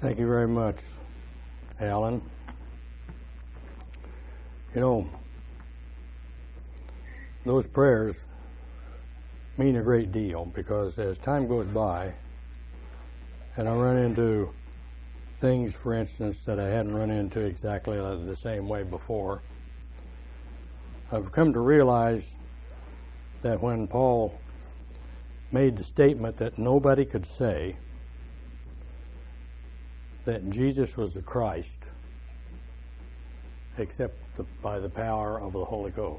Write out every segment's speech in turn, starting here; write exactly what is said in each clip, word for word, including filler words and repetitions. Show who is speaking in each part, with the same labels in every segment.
Speaker 1: Thank you very much, Alan. You know, those prayers mean a great deal because as time goes by and I run into things, for instance, that I hadn't run into exactly the same way before, I've come to realize that when Paul made the statement that nobody could say that Jesus was the Christ except the, by the power of the Holy Ghost.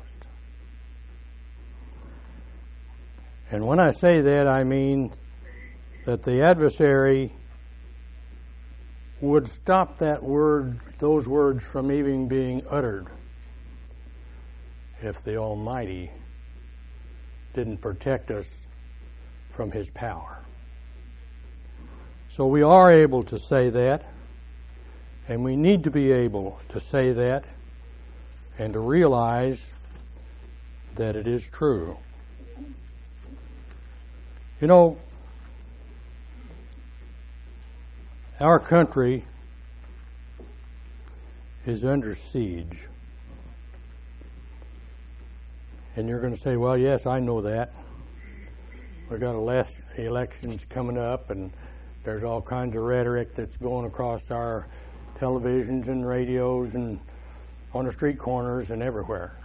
Speaker 1: And when I say that, I mean that the adversary would stop that word, those words from even being uttered if the Almighty didn't protect us from His power. So we are able to say that, and we need to be able to say that and to realize that it is true. You know, our country is under siege. And you're going to say, well, yes, I know that. We've got elections coming up, and there's all kinds of rhetoric that's going across our televisions and radios and on the street corners and everywhere.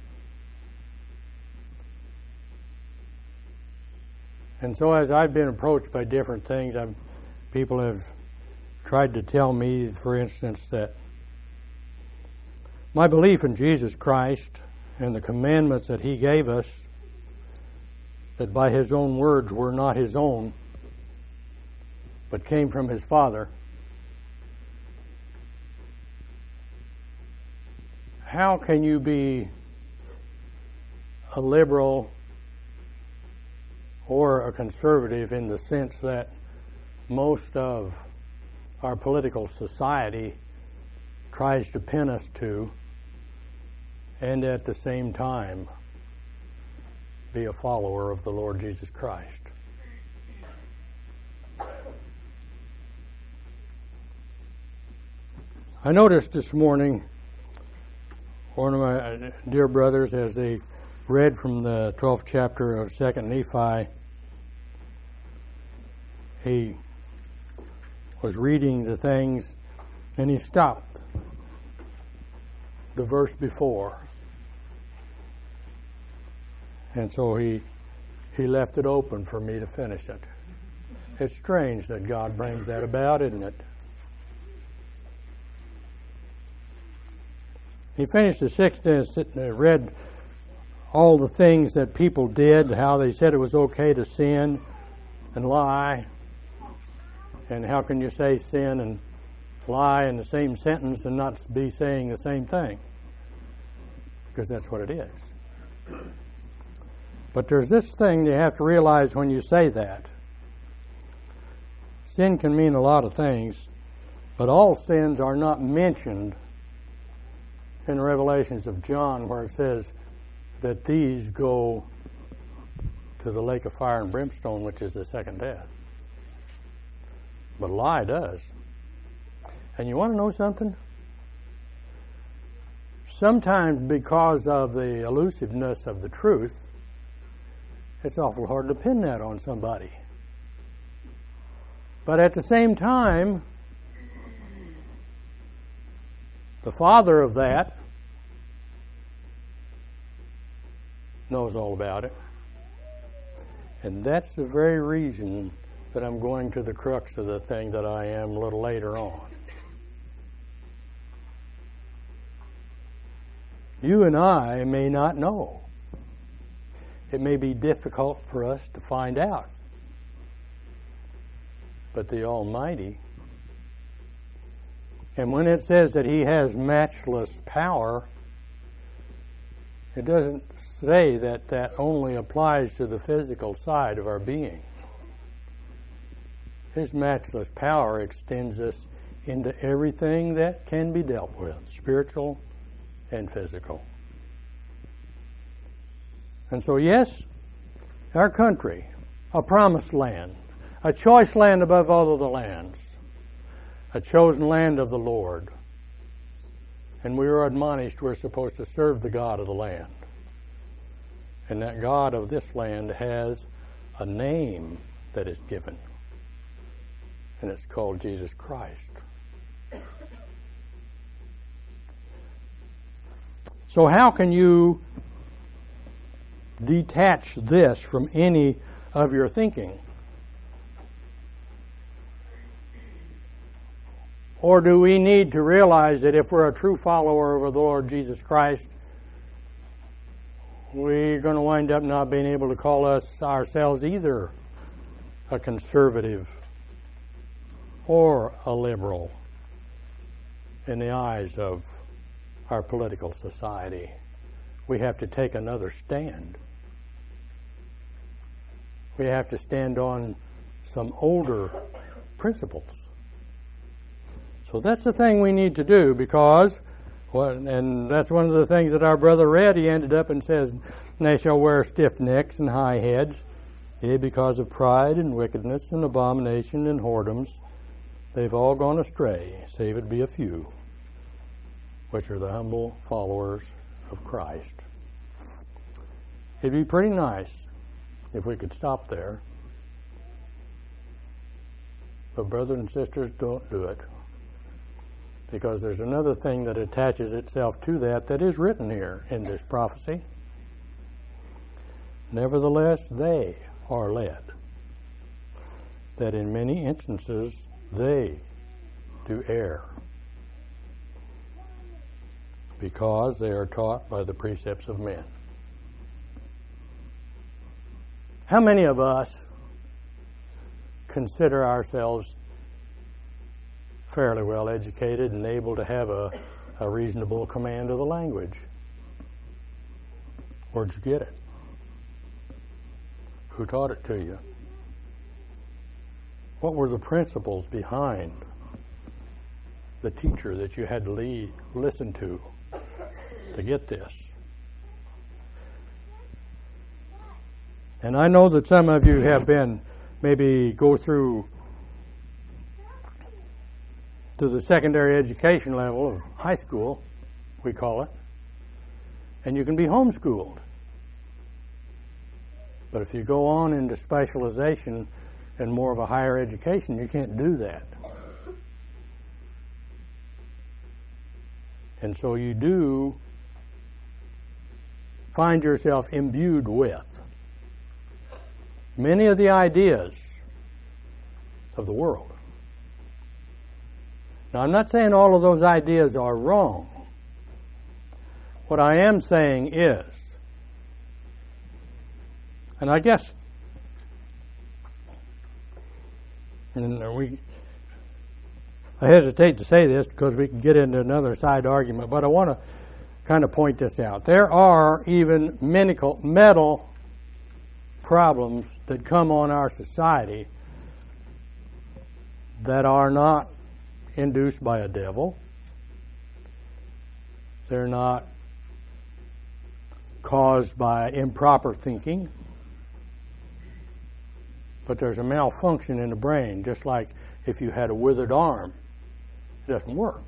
Speaker 1: And so as I've been approached by different things, I've, people have tried to tell me, for instance, that my belief in Jesus Christ and the commandments that He gave us, that by His own words were not His own, but came from His Father. How can you be a liberal or a conservative in the sense that most of our political society tries to pin us to, and at the same time be a follower of the Lord Jesus Christ? I noticed this morning one of my dear brothers, as they read from the twelfth chapter of Second Nephi, he was reading the things and he stopped the verse before. And so he he left it open for me to finish it. It's strange that God brings that about, isn't it? He finished the sixth and read all the things that people did, how they said it was okay to sin and lie. And how can you say sin and lie in the same sentence and not be saying the same thing? Because that's what it is. But there's this thing you have to realize when you say that. Sin can mean a lot of things, but all sins are not mentioned in the Revelations of John, where it says that these go to the lake of fire and brimstone, which is the second death. But lie does. And you want to know something? Sometimes because of the elusiveness of the truth, it's awful hard to pin that on somebody. But at the same time, the father of that knows all about it. And that's the very reason that I'm going to the crux of the thing that I am a little later on. You and I may not know. It may be difficult for us to find out. But the Almighty, and when it says that He has matchless power, it doesn't say that that only applies to the physical side of our being. His matchless power extends us into everything that can be dealt with, spiritual and physical. And so, yes, our country, a promised land, a choice land above all of the lands, a chosen land of the Lord. And we are admonished we're supposed to serve the God of the land. And that God of this land has a name that is given. And it's called Jesus Christ. So how can you detach this from any of your thinking? Or do we need to realize that if we're a true follower of the Lord Jesus Christ, we're going to wind up not being able to call us ourselves either a conservative or a liberal in the eyes of our political society? We have to take another stand. We have to stand on some older principles. So that's the thing we need to do, because, well, and that's one of the things that our brother read. He ended up and says, "They shall wear stiff necks and high heads, yea, because of pride and wickedness and abomination and whoredoms. They've all gone astray, save it be a few, which are the humble followers of Christ." It'd be pretty nice if we could stop there. But brothers and sisters, don't do it. Because there's another thing that attaches itself to that that is written here in this prophecy. "Nevertheless, they are led, that in many instances they do err, because they are taught by the precepts of men." How many of us consider ourselves fairly well educated and able to have a, a reasonable command of the language? Where'd you get it? Who taught it to you? What were the principles behind the teacher that you had to lead, listen to to get this? And I know that some of you have been, maybe go through to the secondary education level of high school, we call it, and you can be homeschooled. But if you go on into specialization and more of a higher education, you can't do that. And so you do find yourself imbued with many of the ideas of the world. Now, I'm not saying all of those ideas are wrong. What I am saying is, and I guess, and we, I hesitate to say this because we can get into another side argument, but I want to kind of point this out. There are even medical, mental problems that come on our society that are not induced by a devil. They're not caused by improper thinking. But there's a malfunction in the brain, just like if you had a withered arm, it doesn't work.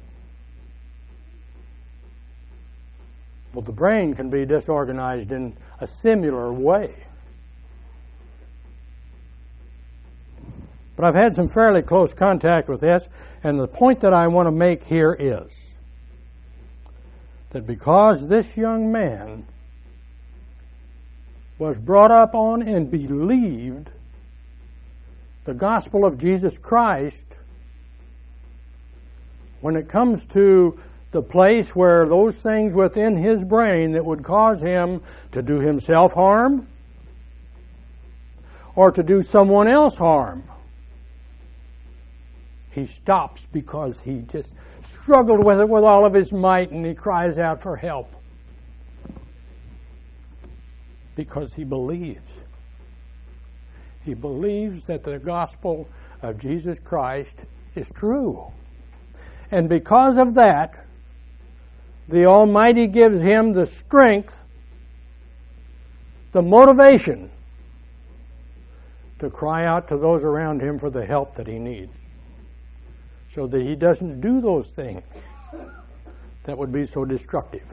Speaker 1: Well, the brain can be disorganized in a similar way. But I've had some fairly close contact with this, and the point that I want to make here is that because this young man was brought up on and believed the gospel of Jesus Christ, when it comes to the place where those things within his brain that would cause him to do himself harm or to do someone else harm, he stops because he just struggled with it with all of his might, and he cries out for help because he believes. He believes that the gospel of Jesus Christ is true. And because of that, the Almighty gives him the strength, the motivation to cry out to those around him for the help that he needs. so that he doesn't do those things that would be so destructive.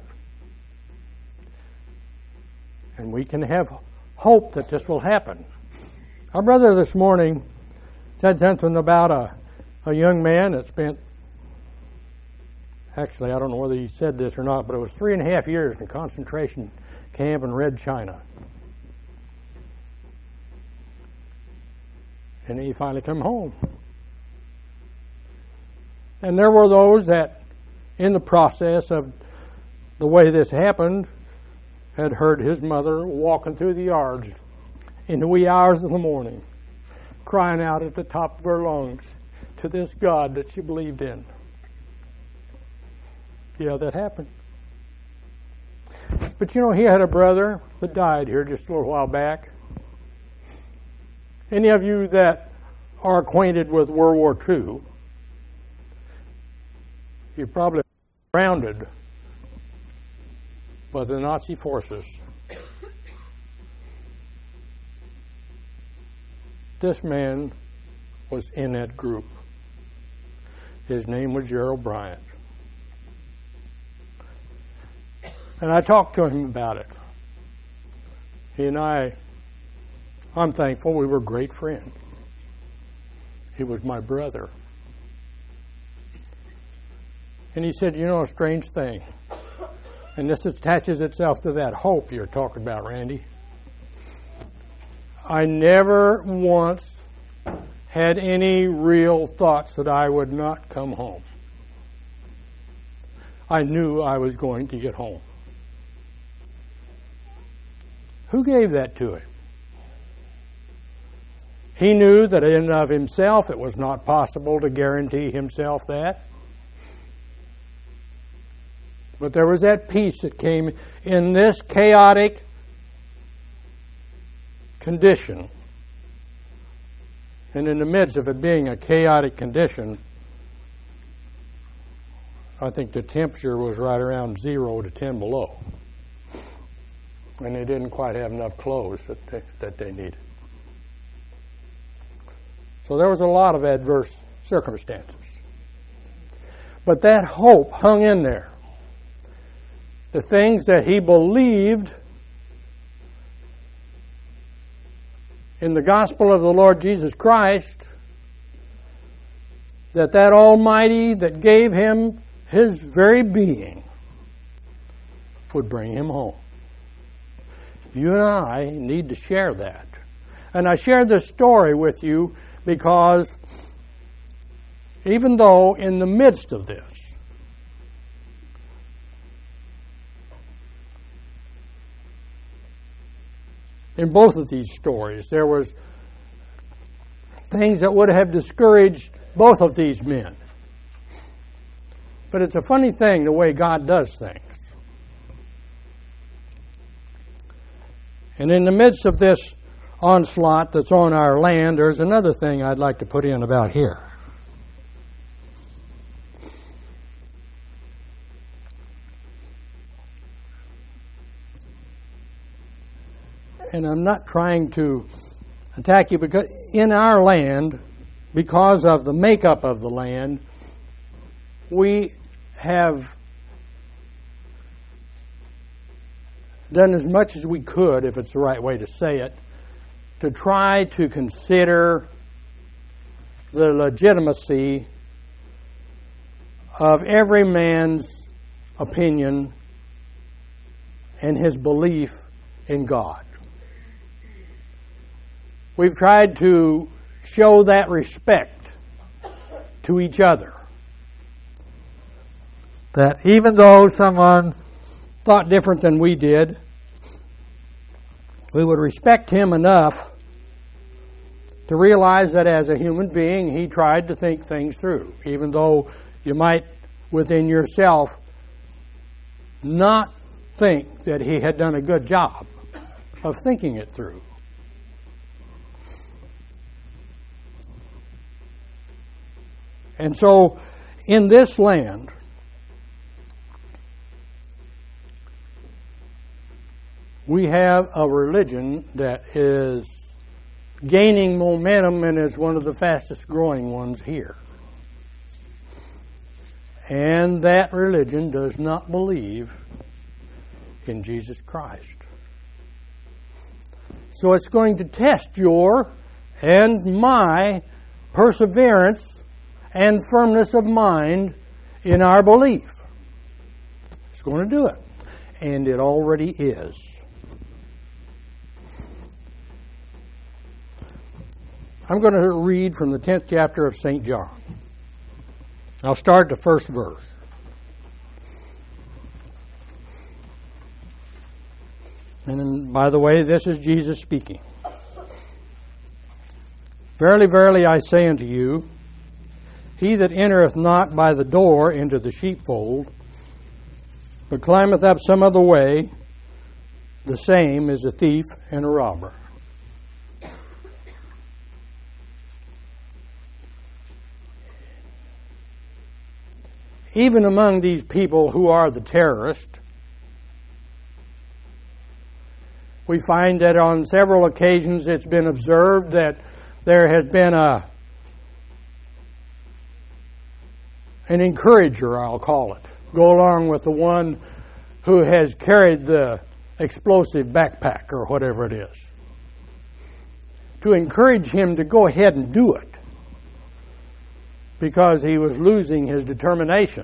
Speaker 1: And we can have hope that this will happen. Our brother this morning said something about a, a young man that spent, actually I don't know whether he said this or not, but it was three and a half years in a concentration camp in Red China. And he finally came home. And there were those that, in the process of the way this happened, had heard his mother walking through the yards in the wee hours of the morning, crying out at the top of her lungs to this God that she believed in. Yeah, that happened. But you know, he had a brother that died here just a little while back. Any of you that are acquainted with World War Two, you're probably surrounded by the Nazi forces. This man was in that group. His name was Gerald Bryant. And I talked to him about it. He and I, I'm thankful we were great friends. He was my brother. And he said, you know, a strange thing. And this attaches itself to that hope you're talking about, Randy. I never once had any real thoughts that I would not come home. I knew I was going to get home. Who gave that to him? He knew that in and of himself it was not possible to guarantee himself that. But there was that peace that came in this chaotic condition. And in the midst of it being a chaotic condition, I think the temperature was right around zero to ten below. And they didn't quite have enough clothes that they, that they needed. So there was a lot of adverse circumstances. But that hope hung in there. The things that he believed in the gospel of the Lord Jesus Christ, that that Almighty that gave him his very being would bring him home. You and I need to share that. And I share this story with you because even though in the midst of this, in both of these stories, there was things that would have discouraged both of these men. But it's a funny thing the way God does things. And in the midst of this onslaught that's on our land, there's another thing I'd like to put in about here. And I'm not trying to attack you, because in our land, because of the makeup of the land, we have done as much as we could, if it's the right way to say it, to try to consider the legitimacy of every man's opinion and his belief in God. We've tried to show that respect to each other. That even though someone thought different than we did, we would respect him enough to realize that as a human being, he tried to think things through, even though you might, within yourself, not think that he had done a good job of thinking it through. And so, in this land, we have a religion that is gaining momentum and is one of the fastest growing ones here. And that religion does not believe in Jesus Christ. So it's going to test your and my perseverance and firmness of mind in our belief. It's going to do it. And it already is. I'm going to read from the tenth chapter of Saint John. I'll start the first verse. And then, by the way, this is Jesus speaking. Verily, verily, I say unto you, he that entereth not by the door into the sheepfold, but climbeth up some other way, the same is a thief and a robber. Even among these people who are the terrorists, we find that on several occasions it's been observed that there has been a an encourager, I'll call it, go along with the one who has carried the explosive backpack or whatever it is, to encourage him to go ahead and do it, because he was losing his determination.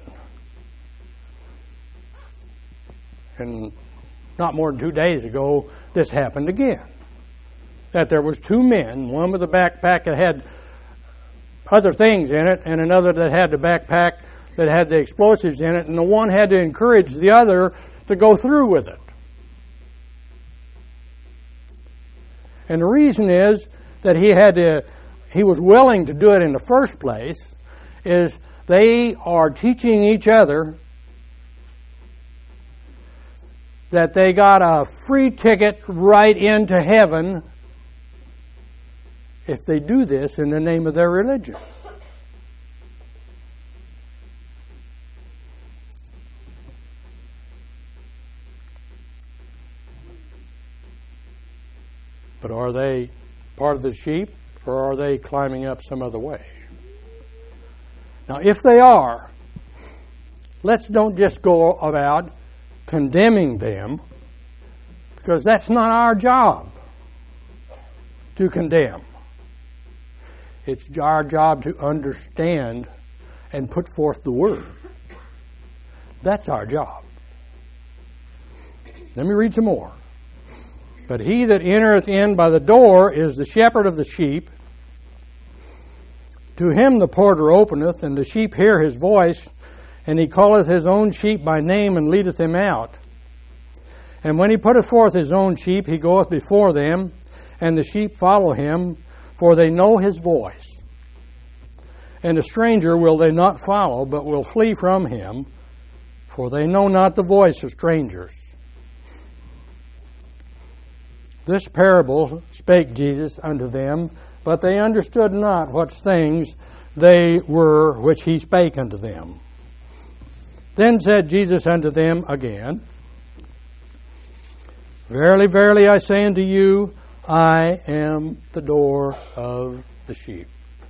Speaker 1: And not more than two days ago, this happened again. That there was two men, one with a backpack that had other things in it, and another that had the backpack that had the explosives in it, and the one had to encourage the other to go through with it. And the reason is that he had to, he was willing to do it in the first place, is they are teaching each other that they got a free ticket right into heaven if they do this in the name of their religion. But are they part of the sheep, or are they climbing up some other way? Now, if they are, let's don't just go about condemning them, because that's not our job to condemn. It's our job to understand and put forth the word. That's our job. Let me read some more. But he that entereth in by the door is the shepherd of the sheep. To him the porter openeth, and the sheep hear his voice, and he calleth his own sheep by name, and leadeth them out. And when he putteth forth his own sheep, he goeth before them, and the sheep follow him, for they know his voice. And a stranger will they not follow, but will flee from him, for they know not the voice of strangers. This parable spake Jesus unto them, but they understood not what things they were which he spake unto them. Then said Jesus unto them again, Verily, verily, I say unto you, I am the door of the sheep.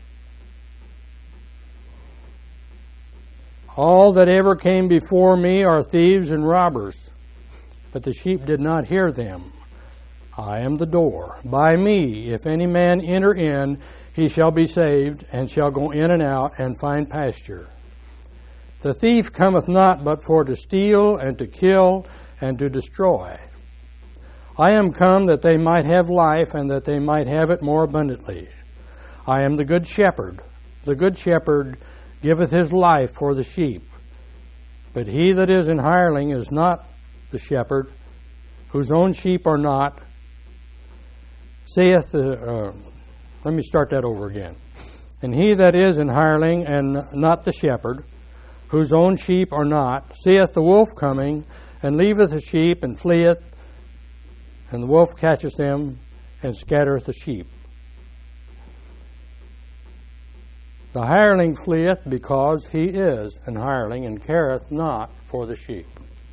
Speaker 1: All that ever came before me are thieves and robbers, but the sheep did not hear them. I am the door. By me, if any man enter in, he shall be saved, and shall go in and out, and find pasture. The thief cometh not but for to steal, and to kill, and to destroy. I am come that they might have life, and that they might have it more abundantly. I am the good shepherd. The good shepherd giveth his life for the sheep. But he that is an hireling is not the shepherd, whose own sheep are not, saith the... Uh, let me start that over again. And he that is an hireling, and not the shepherd, whose own sheep are not, seeth the wolf coming, and leaveth the sheep, and fleeth, and the wolf catcheth them, and scattereth the sheep. The hireling fleeth, because he is an hireling, and careth not for the sheep.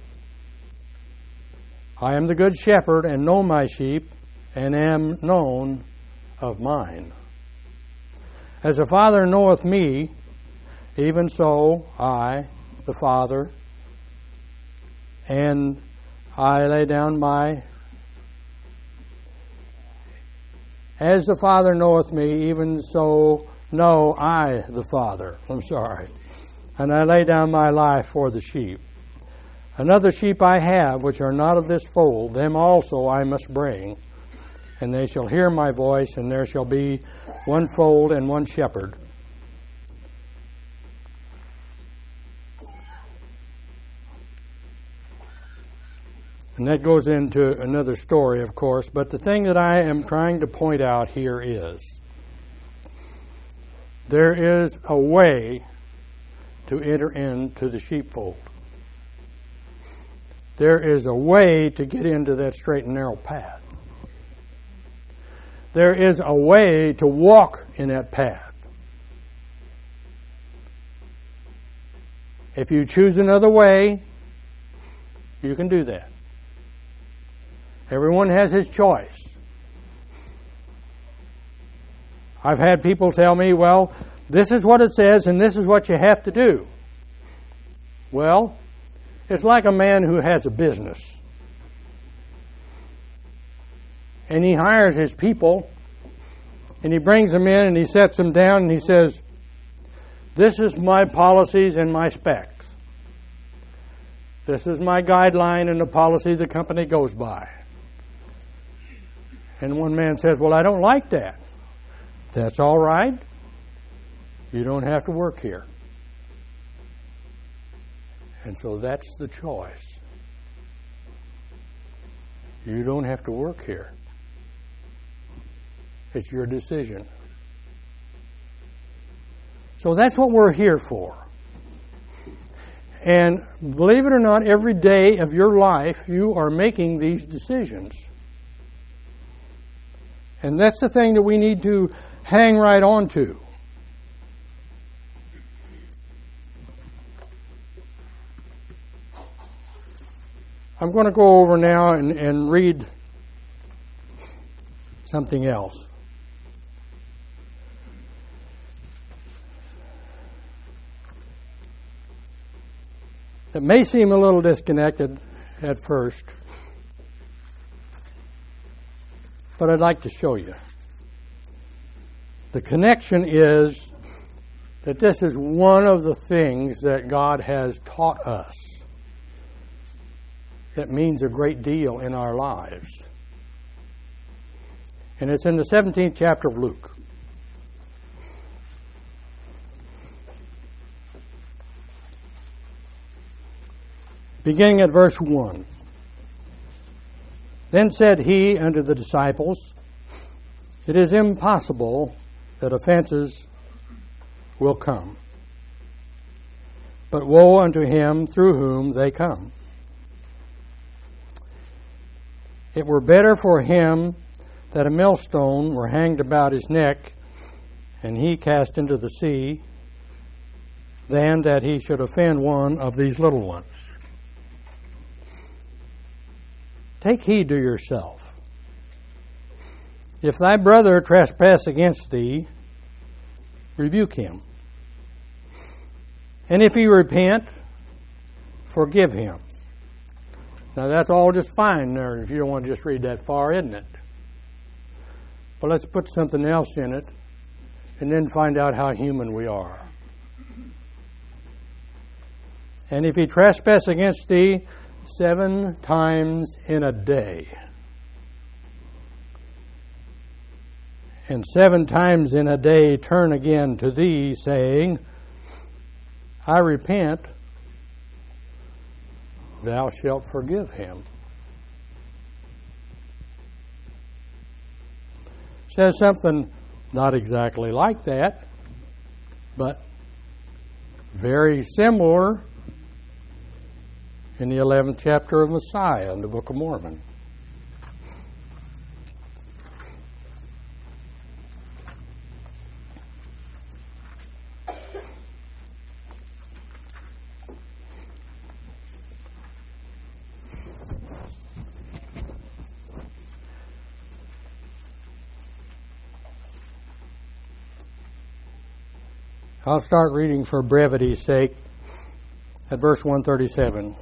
Speaker 1: I am the good shepherd, and know my sheep, and am known of mine. As the Father knoweth me, even so I the Father, and I lay down my, as the Father knoweth me, even so know I the Father. I'm sorry. And I lay down my life for the sheep. Another sheep I have, which are not of this fold, them also I must bring. And they shall hear my voice, and there shall be one fold and one shepherd. And that goes into another story, of course. But the thing that I am trying to point out here is there is a way to enter into the sheepfold. There is a way to get into that straight and narrow path. There is a way to walk in that path. If you choose another way, you can do that. Everyone has his choice. I've had people tell me, well, this is what it says and this is what you have to do. Well, it's like a man who has a business. And he hires his people, and he brings them in, and he sets them down, and he says, this is my policies and my specs. This is my guideline and the policy the company goes by. And one man says, well, I don't like that. That's all right. You don't have to work here. And so that's the choice. You don't have to work here. It's your decision. So that's what we're here for. And believe it or not, every day of your life, you are making these decisions. And that's the thing that we need to hang right on to. I'm going to go over now and, and read something else. It may seem a little disconnected at first, but I'd like to show you. The connection is that this is one of the things that God has taught us that means a great deal in our lives. And it's in the seventeenth chapter of Luke. Beginning at verse one. Then said he unto the disciples, it is impossible that offenses will come, but woe unto him through whom they come. It were better for him that a millstone were hanged about his neck, and he cast into the sea, than that he should offend one of these little ones. Take heed to yourself. If thy brother trespass against thee, rebuke him. And if he repent, forgive him. Now that's all just fine there if you don't want to just read that far, isn't it? But let's put something else in it and then find out how human we are. And if he trespass against thee seven times in a day, and seven times in a day turn again to thee, saying, I repent, thou shalt forgive him. Says something not exactly like that, but very similar in the eleventh chapter of Messiah in the Book of Mormon. I'll start reading for brevity's sake at verse one thirty-seven.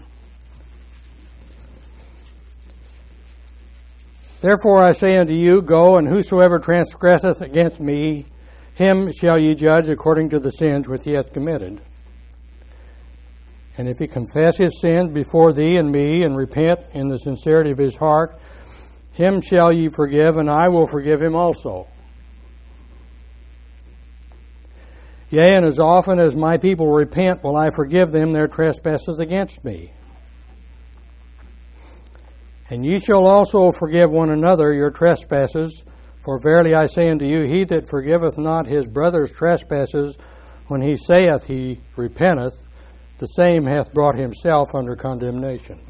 Speaker 1: Therefore I say unto you, go, and whosoever transgresseth against me, him shall ye judge according to the sins which he hath committed. And if he confess his sins before thee and me, and repent in the sincerity of his heart, him shall ye forgive, and I will forgive him also. Yea, and as often as my people repent, will I forgive them their trespasses against me. And ye shall also forgive one another your trespasses. For verily I say unto you, he that forgiveth not his brother's trespasses, when he saith he repenteth, the same hath brought himself under condemnation.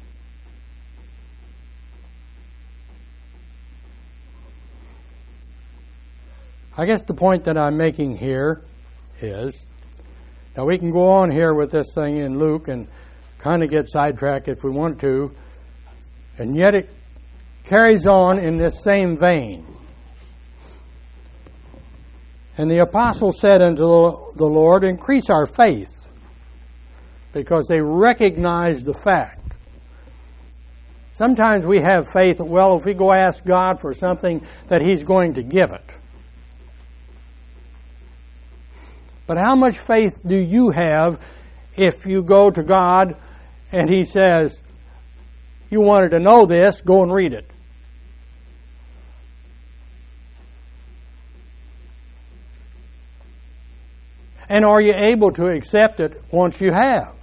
Speaker 1: I guess the point that I'm making here is, now we can go on here with this thing in Luke and kind of get sidetracked if we want to, and yet it carries on in this same vein. And the apostles said unto the Lord, increase our faith, because they recognized the fact. Sometimes we have faith that, well, if we go ask God for something, that He's going to give it. But how much faith do you have if you go to God and He says, you wanted to know this, go and read it? And are you able to accept it once you have?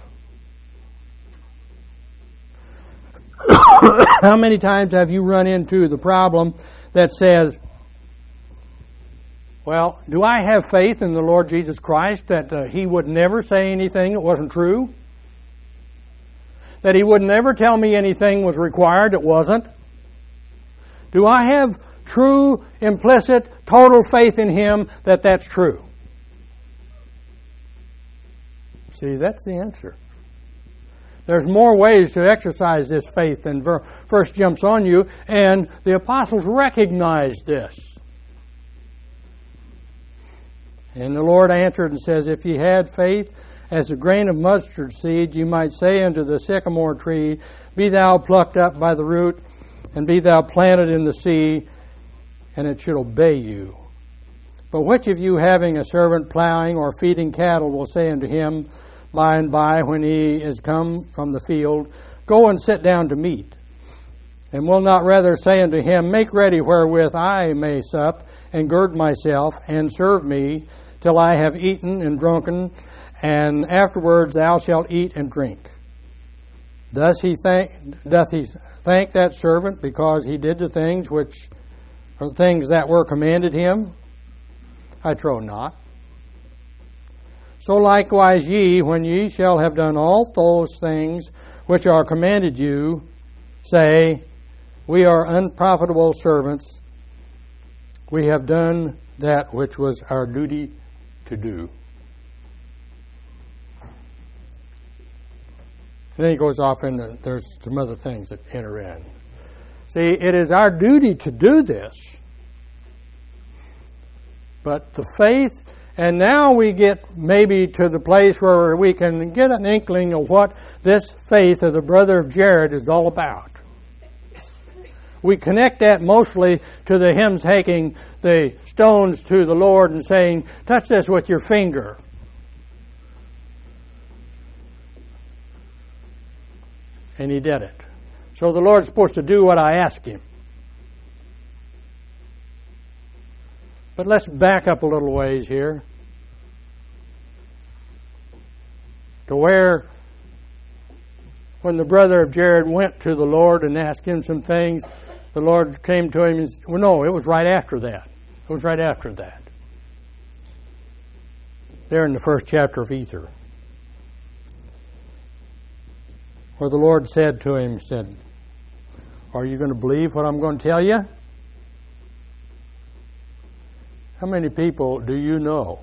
Speaker 1: How many times have you run into the problem that says, well, do I have faith in the Lord Jesus Christ that uh, He would never say anything that wasn't true? That He would never tell me anything was required that wasn't? Do I have true, implicit, total faith in Him that that's true? See, that's the answer. There's more ways to exercise this faith than first jumps on you, and the apostles recognized this. And the Lord answered and says, if ye had faith as a grain of mustard seed, you might say unto the sycamore tree, be thou plucked up by the root, and be thou planted in the sea, and it should obey you. But which of you, having a servant plowing or feeding cattle, will say unto him, by and by, when he is come from the field, go and sit down to meat? And will not rather say unto him, make ready wherewith I may sup, and gird myself, and serve me, till I have eaten and drunken, and afterwards thou shalt eat and drink? Does he thank, doth he thank that servant because he did the things which are things that were commanded him? I trow not. So likewise ye, when ye shall have done all those things which are commanded you, say, we are unprofitable servants. We have done that which was our duty to do. And then he goes off and there's some other things that enter in. See, it is our duty to do this. But the faith, and now we get maybe to the place where we can get an inkling of what this faith of the brother of Jared is all about. We connect that mostly to the hymn taking the stones to the Lord and saying, touch this with your finger. And he did it. So the Lord's supposed to do what I ask Him. But let's back up a little ways here to where when the brother of Jared went to the Lord and asked Him some things, the Lord came to him and said, well, no, it was right after that. It was right after that. There in the first chapter of Ether, where the Lord said to him, said, are you going to believe what I'm going to tell you? How many people do you know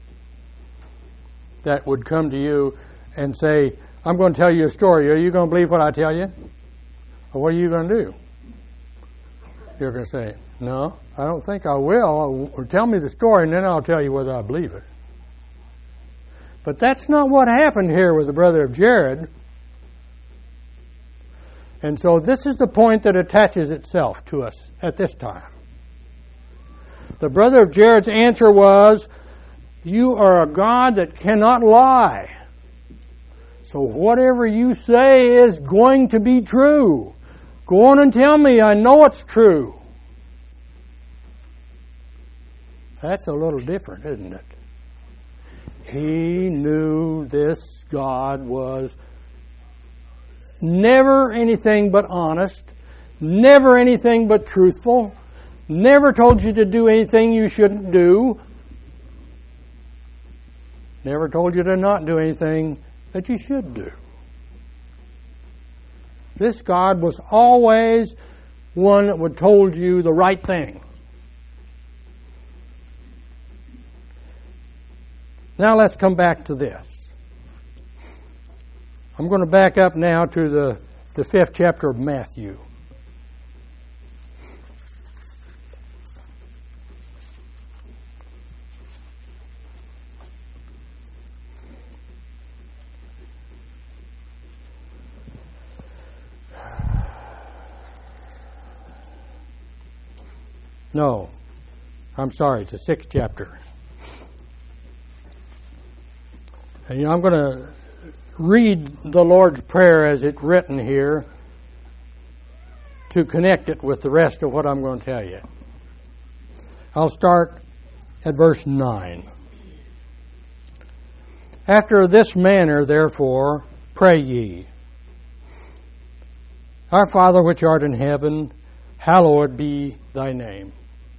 Speaker 1: that would come to you and say, I'm going to tell you a story. Are you going to believe what I tell you? Or what are you going to do? You're going to say, no, I don't think I will. Or tell me the story and then I'll tell you whether I believe it. But that's not what happened here with the brother of Jared. And so this is the point that attaches itself to us at this time. The brother of Jared's answer was, you are a God that cannot lie. So whatever you say is going to be true. Go on and tell me, I know it's true. That's a little different, isn't it? He knew this God was never anything but honest, never anything but truthful, never told you to do anything you shouldn't do, never told you to not do anything that you should do. This God was always one that would told you the right thing. Now let's come back to this. I'm going to back up now to the, the fifth chapter of Matthew. No, I'm sorry, it's the sixth chapter. And, you know, I'm going to read the Lord's Prayer as it's written here to connect it with the rest of what I'm going to tell you. I'll start at verse nine. After this manner, therefore, pray ye. Our Father which art in heaven, hallowed be thy name.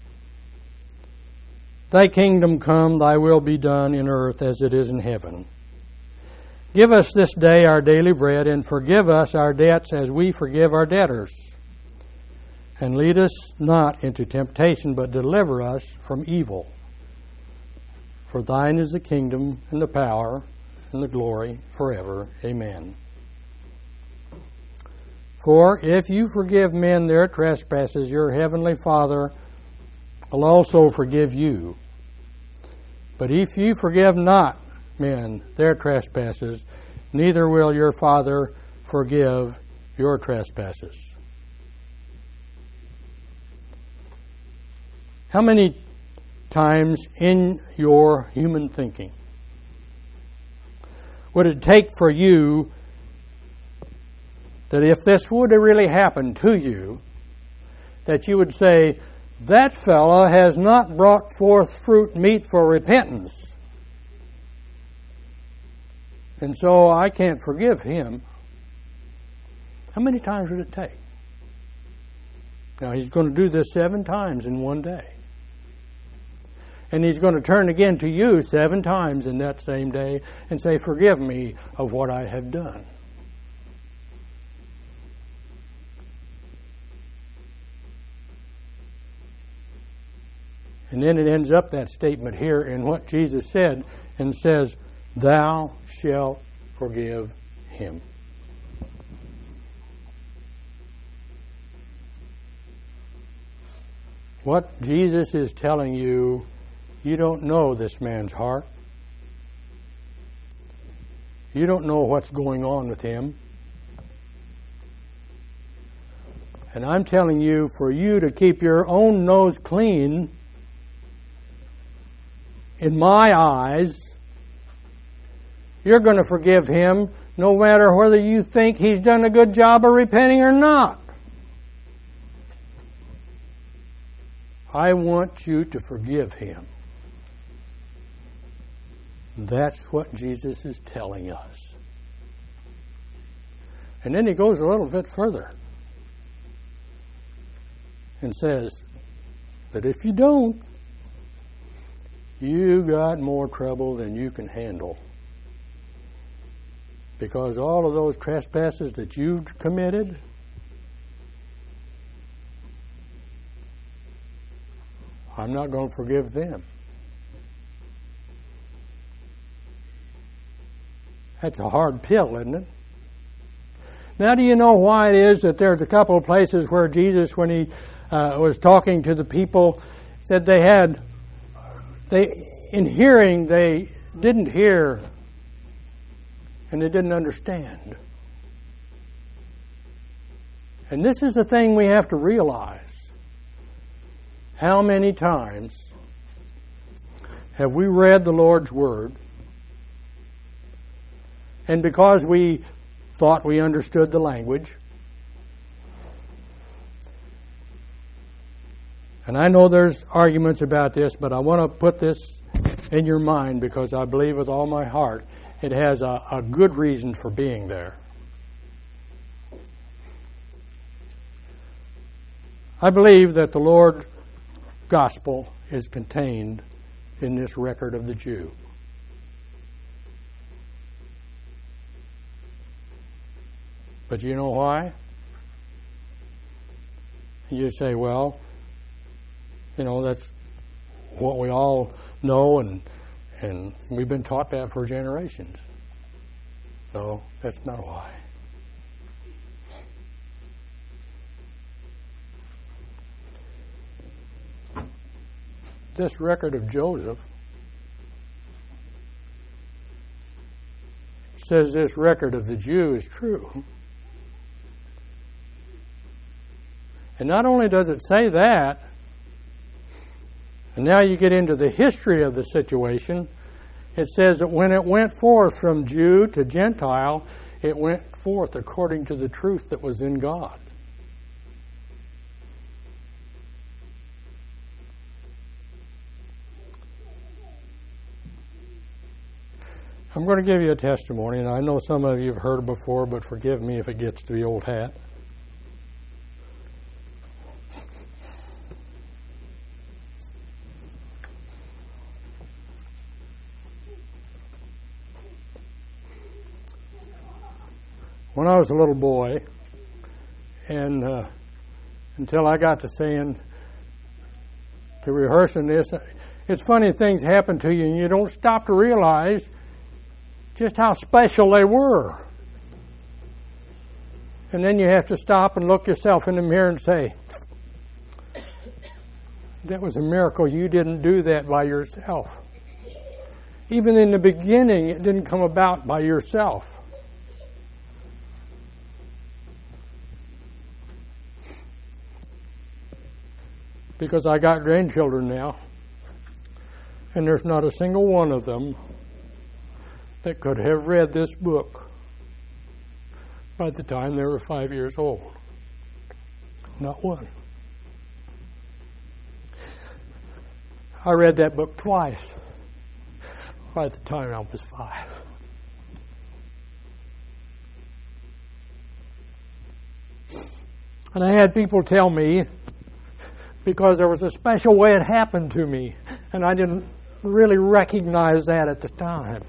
Speaker 1: Thy kingdom come, thy will be done in earth as it is in heaven. Give us this day our daily bread, and forgive us our debts as we forgive our debtors. And lead us not into temptation, but deliver us from evil. For thine is the kingdom, and the power, and the glory, forever. Amen. For if you forgive men their trespasses, your heavenly Father will also forgive you. But if you forgive not men their trespasses, neither will your Father forgive your trespasses. How many times in your human thinking would it take for you that if this would have really happened to you, that you would say, that fellow has not brought forth fruit meet for repentance, and so I can't forgive him? How many times would it take? Now, he's going to do this seven times in one day. And he's going to turn again to you seven times in that same day and say, forgive me of what I have done. And then it ends up that statement here in what Jesus said, and says, thou shalt forgive him. What Jesus is telling you, you don't know this man's heart. You don't know what's going on with him. And I'm telling you, for you to keep your own nose clean, in my eyes, you're going to forgive him no matter whether you think he's done a good job of repenting or not. I want you to forgive him. That's what Jesus is telling us. And then he goes a little bit further and says that if you don't, you got more trouble than you can handle. Because all of those trespasses that you've committed, I'm not going to forgive them. That's a hard pill, isn't it? Now, do you know why it is that there's a couple of places where Jesus, when he uh, was talking to the people, said they had, they in hearing, they didn't hear and they didn't understand. And this is the thing we have to realize. How many times have we read the Lord's Word, and because we thought we understood the language, and I know there's arguments about this, but I want to put this in your mind because I believe with all my heart it has a, a good reason for being there. I believe that the Lord's gospel is contained in this record of the Jew. But you know why? You say, well, you know, that's what we all know, and and we've been taught that for generations. No, that's not why. This record of Joseph says this record of the Jew is true. And not only does it say that, and now you get into the history of the situation, it says that when it went forth from Jew to Gentile, it went forth according to the truth that was in God. I'm going to give you a testimony, and I know some of you have heard it before, but forgive me if it gets to the old hat. When I was a little boy, and uh, until I got to saying, to rehearsing this, it's funny things happen to you and you don't stop to realize just how special they were. And then you have to stop and look yourself in the mirror and say, that was a miracle. You didn't do that by yourself. Even in the beginning, it didn't come about by yourself. Because I got grandchildren now, and there's not a single one of them that could have read this book by the time they were five years old. Not one. I read that book twice by the time I was five. And I had people tell me, because there was a special way it happened to me, and I didn't really recognize that at the time.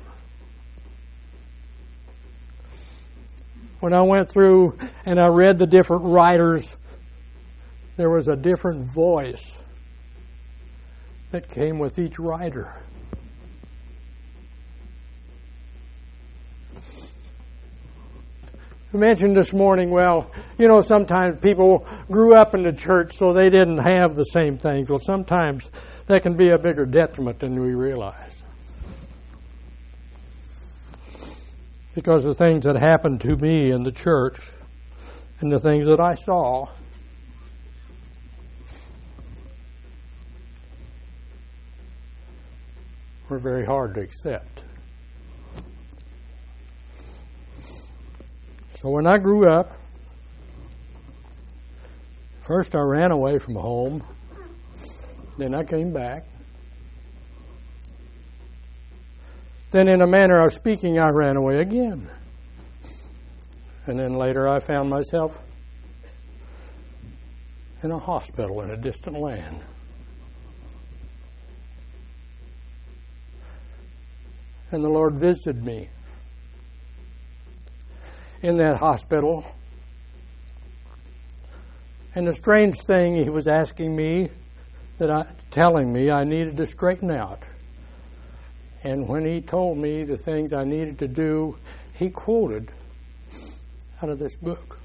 Speaker 1: When I went through and I read the different writers, there was a different voice that came with each writer. I mentioned this morning, well, you know, sometimes people grew up in the church so they didn't have the same things. Well, sometimes that can be a bigger detriment than we realize. Because the things that happened to me in the church and the things that I saw were very hard to accept. So when I grew up, first I ran away from home, then I came back. Then in a manner of speaking, I ran away again. And then later I found myself in a hospital in a distant land. And the Lord visited me in that hospital. And the strange thing, He was asking me, that I, telling me I needed to straighten out. And when He told me the things I needed to do, He quoted out of this book.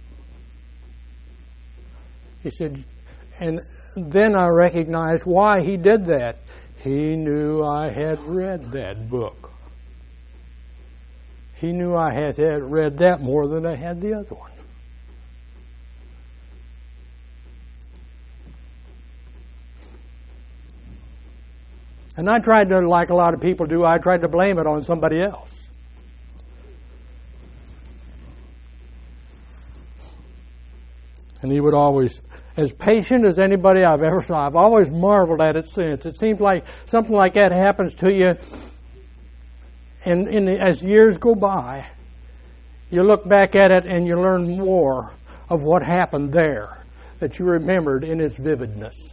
Speaker 1: He said, and then I recognized why He did that. He knew I had read that book. he knew I had read that more than I had the other one. And I tried to, like a lot of people do, I tried to blame it on somebody else. And he would always, as patient as anybody I've ever saw, I've always marveled at it since. It seems like something like that happens to you, and in the, as years go by, you look back at it and you learn more of what happened there that you remembered in its vividness.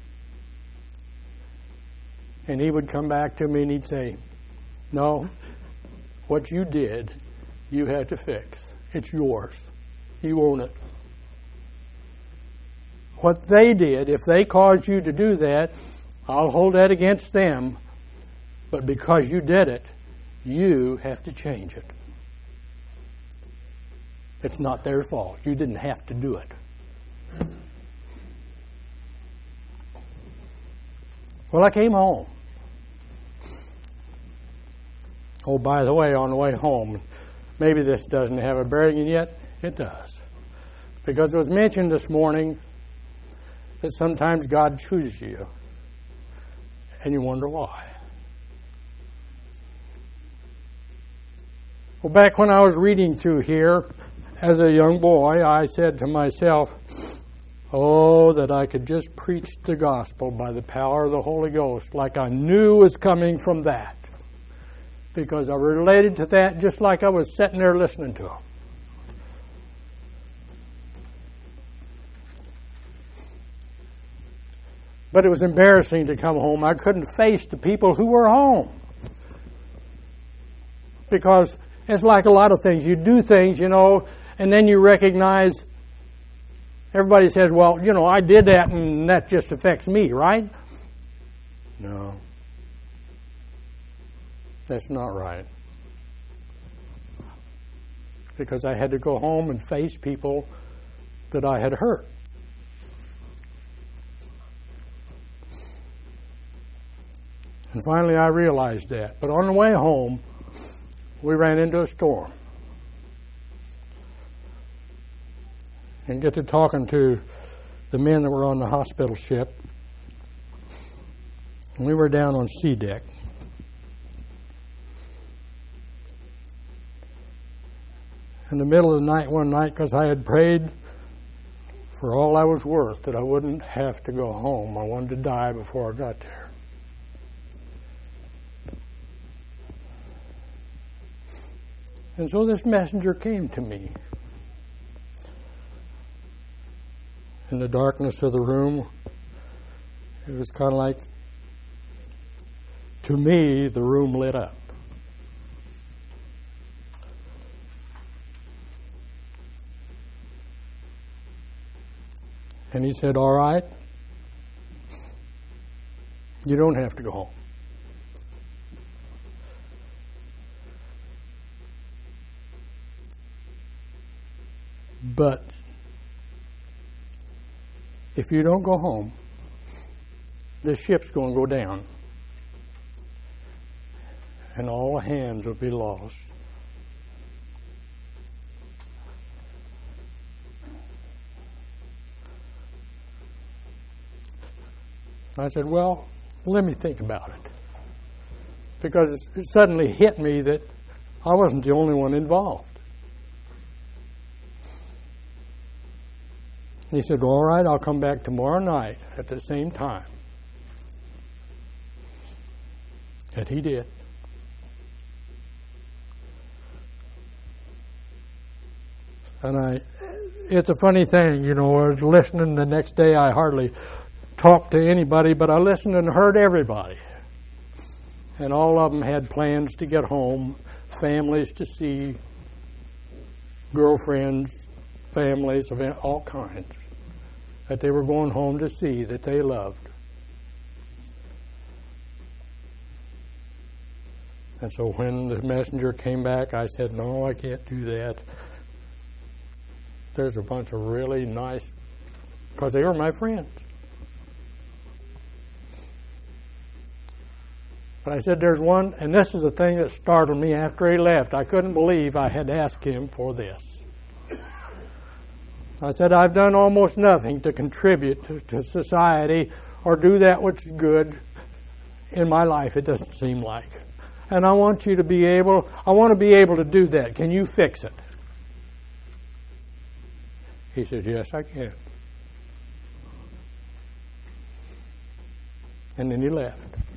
Speaker 1: And he would come back to me and he'd say, no, what you did, you had to fix. It's yours. You own it. What they did, if they caused you to do that, I'll hold that against them. But because you did it, you have to change it. It's not their fault. You didn't have to do it. Well, I came home. Oh, by the way, on the way home, maybe this doesn't have a bearing yet. It does. Because it was mentioned this morning that sometimes God chooses you, and you wonder why. Well, back when I was reading through here, as a young boy, I said to myself, oh, that I could just preach the gospel by the power of the Holy Ghost, like I knew was coming from that. Because I related to that just like I was sitting there listening to him. But it was embarrassing to come home. I couldn't face the people who were home. Because it's like a lot of things. You do things, you know, and then you recognize, everybody says, well, you know, I did that and that just affects me, right? No. That's not right. Because I had to go home and face people that I had hurt. And finally I realized that. But on the way home, we ran into a storm. And get to talking to the men that were on the hospital ship. And we were down on C deck. In the middle of the night one night, because I had prayed for all I was worth that I wouldn't have to go home. I wanted to die before I got there. And so this messenger came to me. In the darkness of the room, it was kind of like, to me, the room lit up. And he said, all right, you don't have to go home. But if you don't go home, the ship's going to go down. And all hands will be lost. I said, well, let me think about it. Because it suddenly hit me that I wasn't the only one involved. He said, all right, I'll come back tomorrow night at the same time. And he did. And I, it's a funny thing, you know, I was listening the next day, I hardly talked to anybody, but I listened and heard everybody. And all of them had plans to get home, families to see, girlfriends, families of all kinds, that they were going home to see, that they loved. And so when the messenger came back, I said, no, I can't do that. There's a bunch of really nice, because they were my friends. But I said, there's one, and this is the thing that startled me after he left. I couldn't believe I had asked him for this. I said, I've done almost nothing to contribute to, to society or do that which is good in my life, it doesn't seem like. And I want you to be able, I want to be able to do that. Can you fix it? He said, yes, I can. And then he left.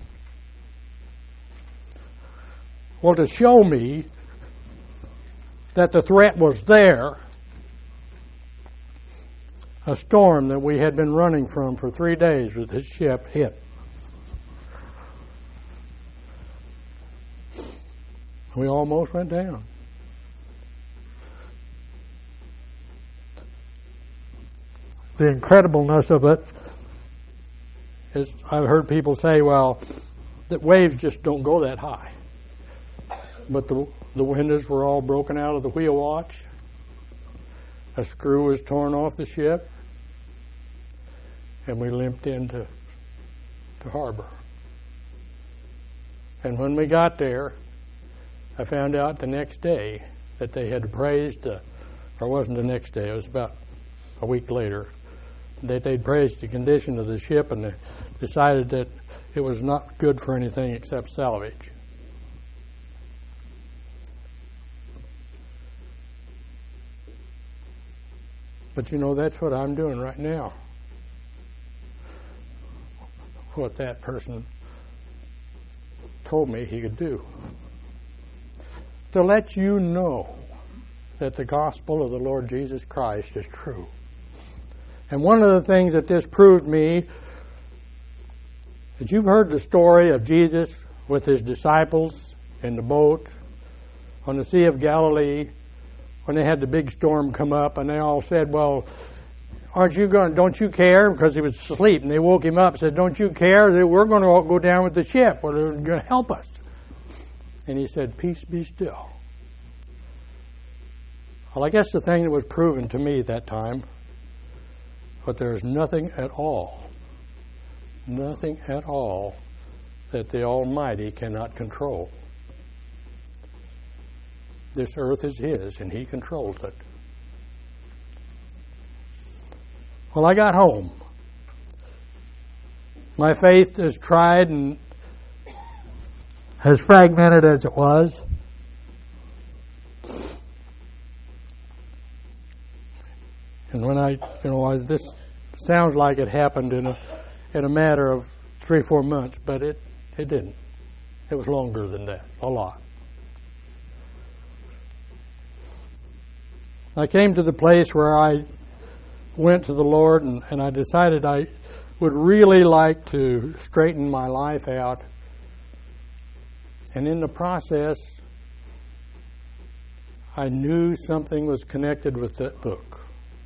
Speaker 1: Well, to show me that the threat was there, a storm that we had been running from for three days with this ship hit. We almost went down. The incredibleness of it is, I've heard people say, well, that waves just don't go that high. But the the windows were all broken out of the wheel watch. A screw was torn off the ship. And we limped into to harbor. And when we got there, I found out the next day that they had appraised, uh, or it wasn't the next day, it was about a week later, that they'd appraised the condition of the ship and they decided that it was not good for anything except salvage. But you know, that's what I'm doing right now. What that person told me he could do. To let you know that the gospel of the Lord Jesus Christ is true. And one of the things that this proved me, that you've heard the story of Jesus with his disciples in the boat on the Sea of Galilee when they had the big storm come up, and they all said, well, aren't you going, don't you care? Because he was asleep, and they woke him up and said, don't you care that we're going to all go down with the ship? Well, they're going to help us. And he said, peace be still. Well, I guess the thing that was proven to me at that time, but there is nothing at all, nothing at all that the Almighty cannot control. This earth is his, and he controls it. Well, I got home. My faith is tried and as fragmented as it was. And when I, you know, I, this sounds like it happened in a in a matter of three, four months, but it, it didn't. It was longer than that, a lot. I came to the place where I went to the Lord and, and I decided I would really like to straighten my life out. And in the process, I knew something was connected with that book.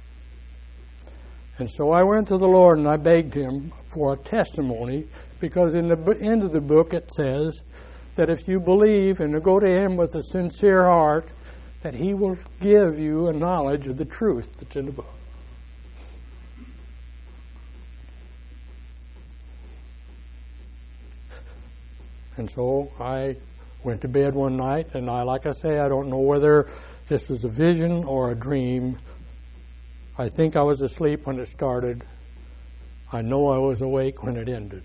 Speaker 1: And so I went to the Lord and I begged him for a testimony, because in the end of the book it says that if you believe and go to him with a sincere heart, that he will give you a knowledge of the truth that's in the book. And so I went to bed one night, and I, like I say, I don't know whether this was a vision or a dream. I think I was asleep when it started. I know I was awake when it ended.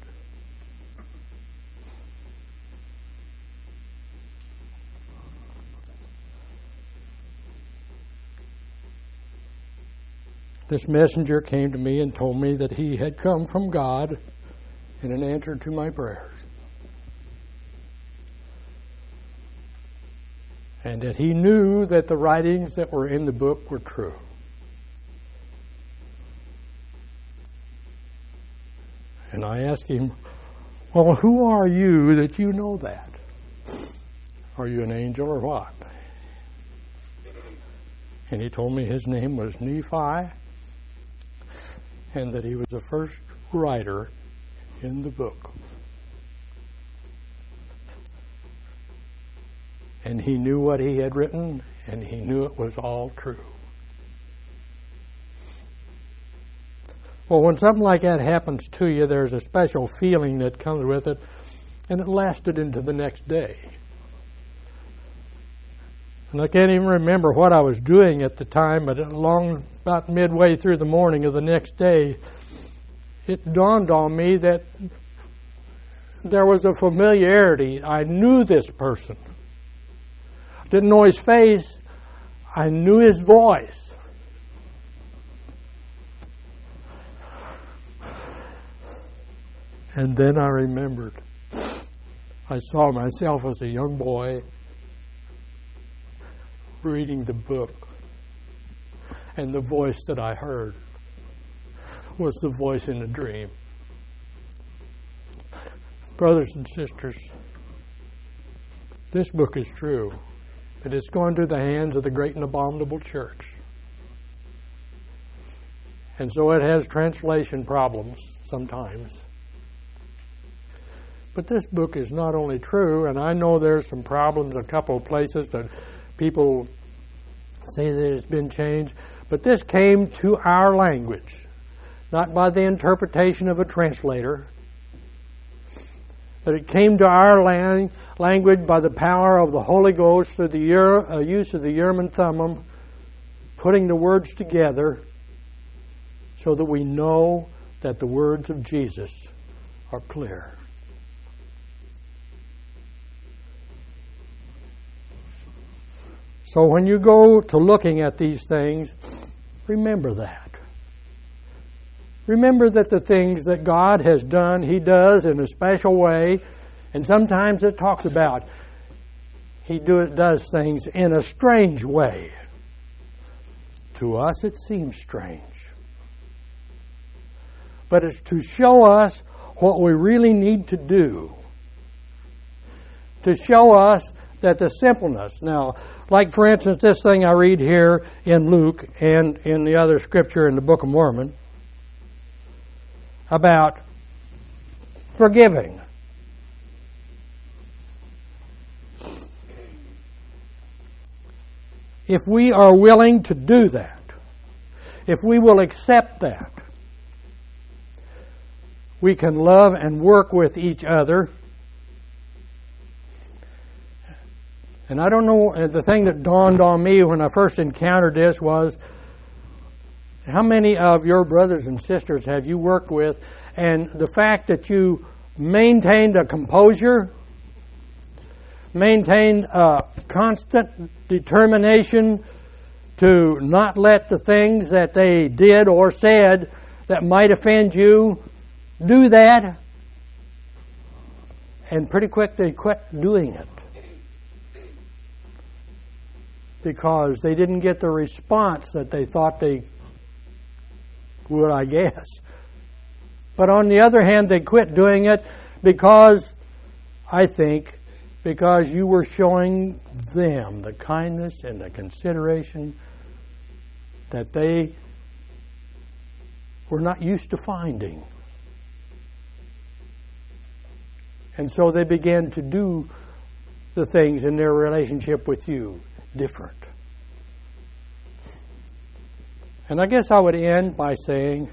Speaker 1: This messenger came to me and told me that he had come from God in an answer to my prayers. And that he knew that the writings that were in the book were true. And I asked him, well, who are you that you know that? Are you an angel or what? And he told me his name was Nephi, and that he was the first writer in the book. And he knew what he had written, and he knew it was all true. Well, when something like that happens to you, there's a special feeling that comes with it. And it lasted into the next day. And I can't even remember what I was doing at the time, but along about midway through the morning of the next day, it dawned on me that there was a familiarity. I knew this person. Didn't know his face. I knew his voice. And then I remembered. I saw myself as a young boy reading the book, and the voice that I heard was the voice in a dream. Brothers and sisters, this book is true. It has gone through the hands of the great and abominable church. And so it has translation problems sometimes. But this book is not only true, and I know there's some problems in a couple of places that people say that it's been changed, but this came to our language, not by the interpretation of a translator, but it came to our lang- language by the power of the Holy Ghost through the Ur- uh, use of the Urim and Thummim, putting the words together so that we know that the words of Jesus are clear. So when you go to looking at these things, remember that. Remember that the things that God has done, He does in a special way, and sometimes it talks about He do, does things in a strange way. To us it seems strange. But it's to show us what we really need to do. To show us that the simpleness. Now, like for instance, this thing I read here in Luke and in the other scripture in the Book of Mormon about forgiving. If we are willing to do that, if we will accept that, we can love and work with each other. And I don't know, the thing that dawned on me when I first encountered this was, how many of your brothers and sisters have you worked with, and the fact that you maintained a composure, maintained a constant determination to not let the things that they did or said that might offend you do that, and pretty quick they quit doing it. Because they didn't get the response that they thought they would, I guess. But on the other hand, they quit doing it because, I think, because you were showing them the kindness and the consideration that they were not used to finding. And so they began to do the things in their relationship with you different. And I guess I would end by saying,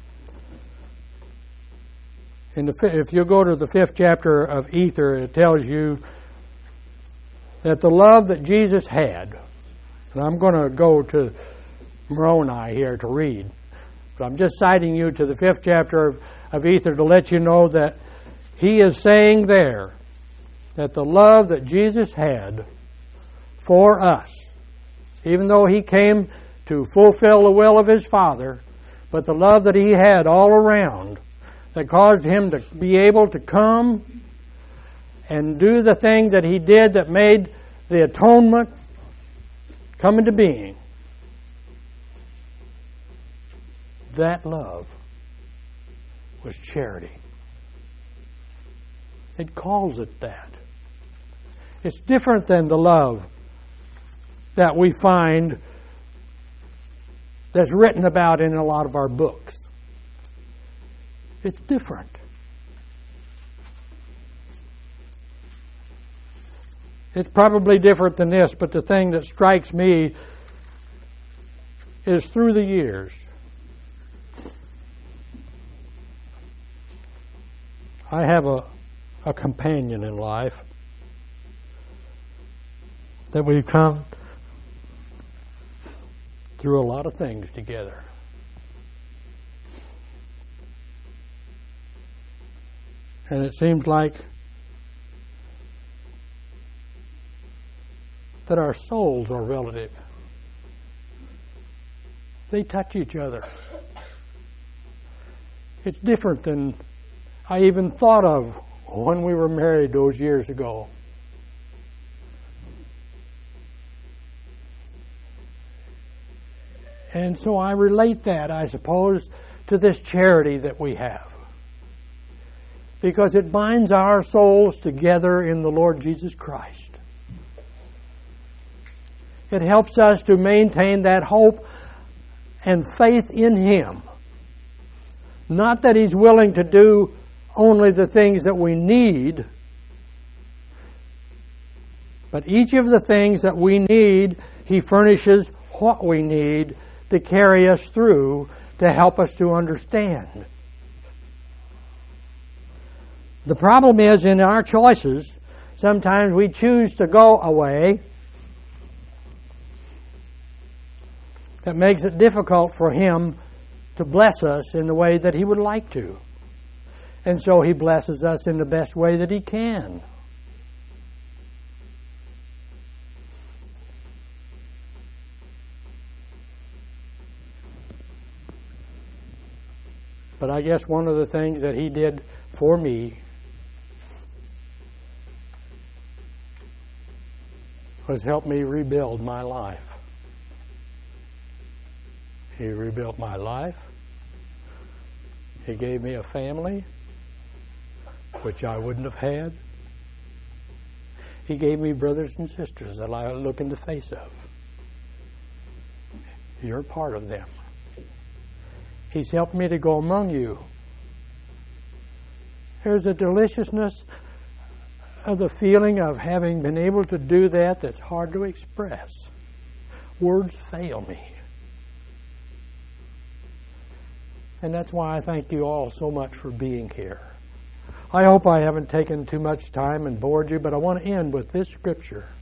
Speaker 1: in the, if you go to the fifth chapter of Ether, it tells you that the love that Jesus had, and I'm going to go to Moroni here to read, but I'm just citing you to the fifth chapter of, of Ether to let you know that he is saying there that the love that Jesus had for us, even though he came to fulfill the will of his Father, but the love that he had all around that caused him to be able to come and do the thing that he did that made the atonement come into being. That love was charity. It calls it that. It's different than the love that we find that's written about in a lot of our books. It's different. It's probably different than this, but the thing that strikes me is through the years, I have a a companion in life, that we've come through a lot of things together. And it seems like that our souls are relative. They touch each other. It's different than I even thought of when we were married those years ago. And so I relate that, I suppose, to this charity that we have. Because it binds our souls together in the Lord Jesus Christ. It helps us to maintain that hope and faith in Him. Not that He's willing to do only the things that we need, but each of the things that we need, He furnishes what we need to carry us through, to help us to understand. The problem is in our choices, sometimes we choose to go away. That makes it difficult for Him to bless us in the way that He would like to. And so He blesses us in the best way that He can. But I guess one of the things that He did for me was help me rebuild my life. He rebuilt my life. He gave me a family, which I wouldn't have had. He gave me brothers and sisters that I look in the face of. You're part of them. He's helped me to go among you. There's a deliciousness of the feeling of having been able to do that that's hard to express. Words fail me. And that's why I thank you all so much for being here. I hope I haven't taken too much time and bored you, but I want to end with this scripture.